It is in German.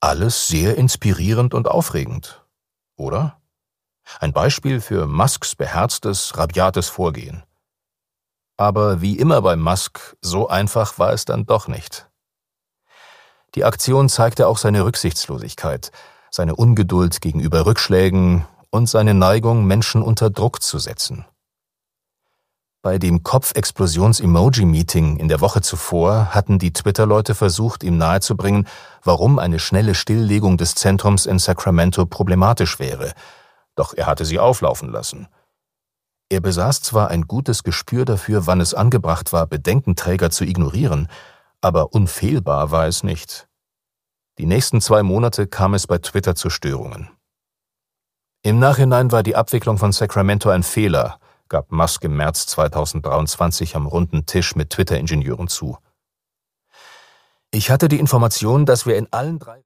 Alles sehr inspirierend und aufregend, oder? Ein Beispiel für Musks beherztes, rabiates Vorgehen. Aber wie immer bei Musk, so einfach war es dann doch nicht. Die Aktion zeigte auch seine Rücksichtslosigkeit, seine Ungeduld gegenüber Rückschlägen und seine Neigung, Menschen unter Druck zu setzen. Bei dem Kopfexplosions-Emoji-Meeting in der Woche zuvor hatten die Twitter-Leute versucht, ihm nahezubringen, warum eine schnelle Stilllegung des Zentrums in Sacramento problematisch wäre, doch er hatte sie auflaufen lassen. Er besaß zwar ein gutes Gespür dafür, wann es angebracht war, Bedenkenträger zu ignorieren, aber unfehlbar war es nicht. Die nächsten 2 Monate kam es bei Twitter zu Störungen. Im Nachhinein war die Abwicklung von Sacramento ein Fehler, gab Musk im März 2023 am runden Tisch mit Twitter-Ingenieuren zu. Ich hatte die Information, dass wir in allen 3